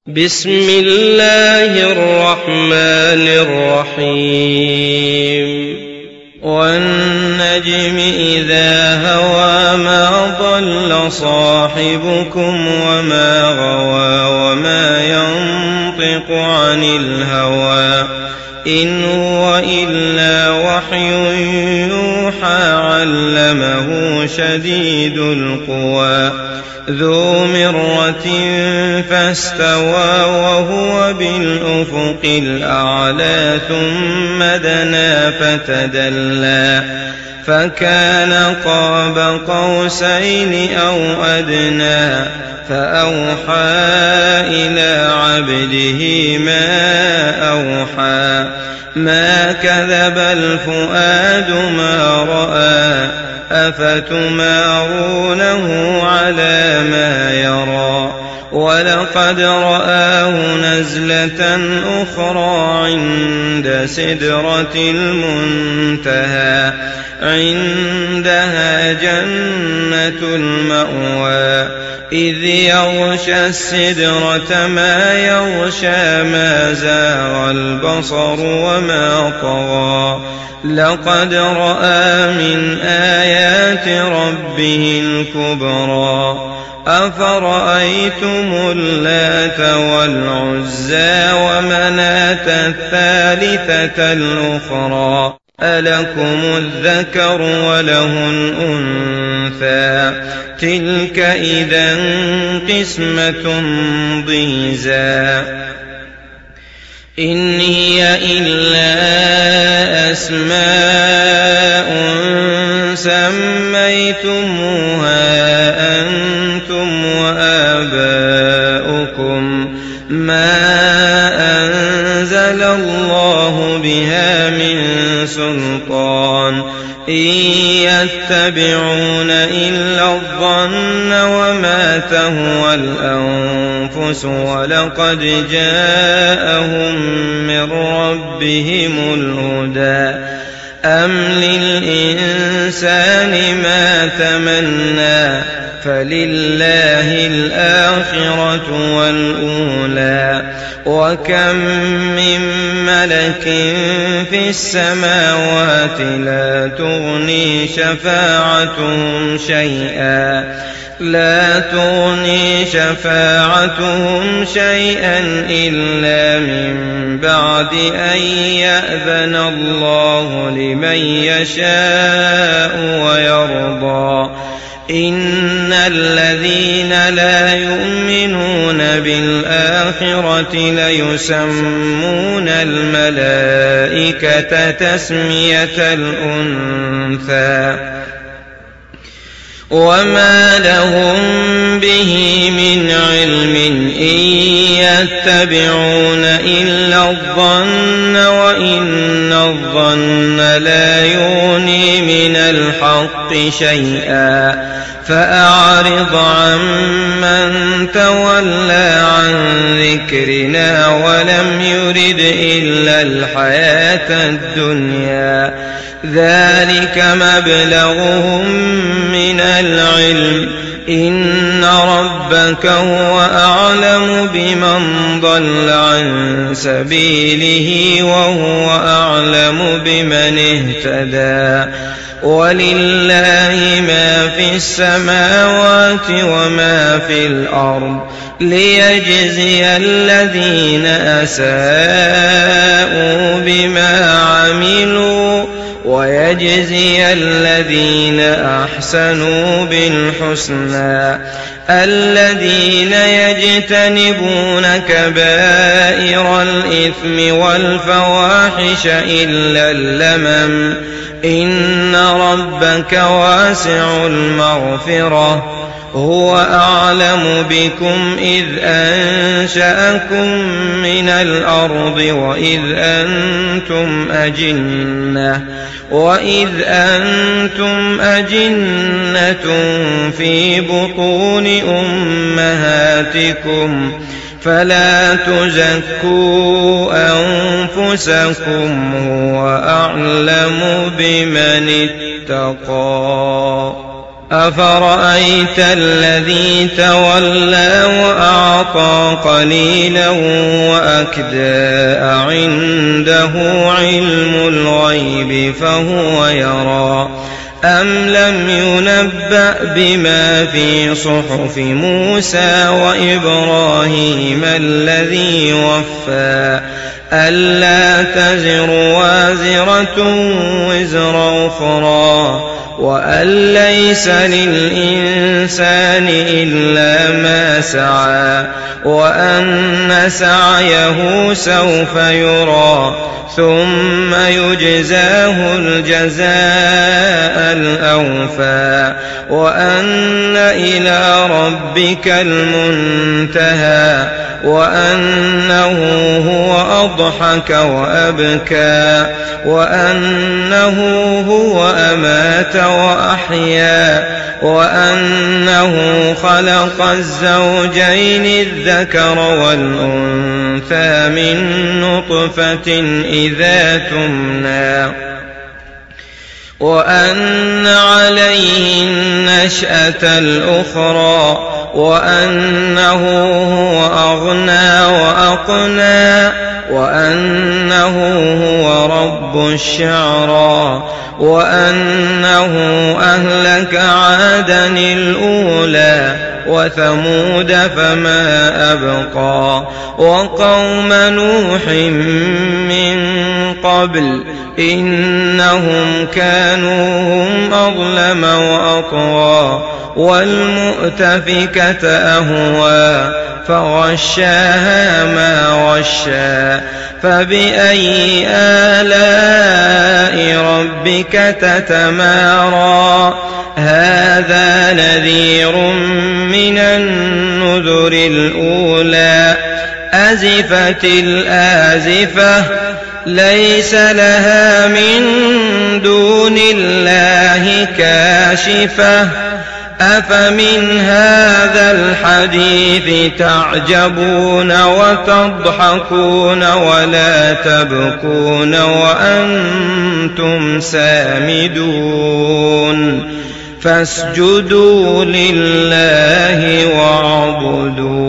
بسم الله الرحمن الرحيم والنجم إذا هوى ما ضل صاحبكم وما غوى وما ينطق عن الهوى إن هو إلا وحي يوحى علمه شديد القوى ذو مرة فاستوى وهو بالأفق الأعلى ثم دنا فتدلى فكان قاب قوسين أو أدنى فأوحى إلى عبده ما أوحى ما كذب الفؤاد ما رأى أفتمارونه على ما يرى ولقد رآه نزلة أخرى عند سدرة المنتهى عندها جنة المأوى إذ يغشى السدرة ما يغشى ما زاغ البصر وما طغى لقد رأى من آيات ربه الكبرى أفرأيتم اللات والعزى ومناة الثالثة الأخرى ألكم الذكر وله الأنثى تلك إذا قسمة ضيزى إن هي إلا أسماء سميتموها أنتم وآباؤكم ما أنزل الله بها من سلطان إن يتبعون إلا الظن وما تهوى الأنفس ولقد جاءهم من ربهم الهدى أم للإنسان ما تمنى فلله الآخرة والأولى وكم من ملك في السماوات لا تغني شفاعتهم شيئا إلا من بعد أن يأذن الله لمن يشاء ويرضى إن الذين لا يؤمنون بالآخرة ليسمون الملائكة تسمية الأنثى وما لهم به من علم إن يتبعون إلا الظن وإن الظن لا يغني من الحق شيئا فأعرض عمن تولى عن ذكرنا ولم يرد إلا الحياة الدنيا ذلك مبلغهم من العلم إن ربك هو أعلم بمن ضل عن سبيله وهو أعلم بمن اهتدى ولله ما في السماوات وما في الأرض ليجزي الذين أساءوا بما عملوا ويجزي الذين أحسنوا بالحسنى الذين يجتنبون كبائر الإثم والفواحش إلا اللمم إن ربك واسع المغفرة هو أعلم بكم إذ أنشأكم من الأرض وإذ أنتم أجنة في بطون أمهاتكم فلا تزكوا أنفسكم هو أعلم بمن اتقى أفرأيت الذي تولى وأعطى قليلا وأكدى أعنده علم الغيب فهو يرى أم لم ينبأ بما في صحف موسى وإبراهيم الذي وفى ألا تزر وازرة وزر أخرى وأن ليس للإنسان إلا ما سعى وأن سعيه سوف يرى ثم يجزاه الجزاء الأوفى وأن إلى ربك المنتهى وأنه هو أضحك وأبكى وأنه هو أمات وأحيا وأنه خلق الزوجين الذكر والأنثى من نطفة إذا تمنى وأن عليه النشأة الأخرى وأنه هو أغنى وأقنى وأنه هو رب الشعرى وأنه أهلك عادا الأولى وثمود فما أبقى وقوم نوح من قبل إنهم كانوا هم أظلم وأطغى والمؤتفكة أهوى فغشاها ما غشى فبأي آلاء ربك تتمارى هذا نذير من النذر الأولى أزفت الآزفة ليس لها من دون الله كاشفة أفمن هذا الحديث تعجبون وتضحكون ولا تبكون وأنتم سامدون فاسجدوا لله واعبدوا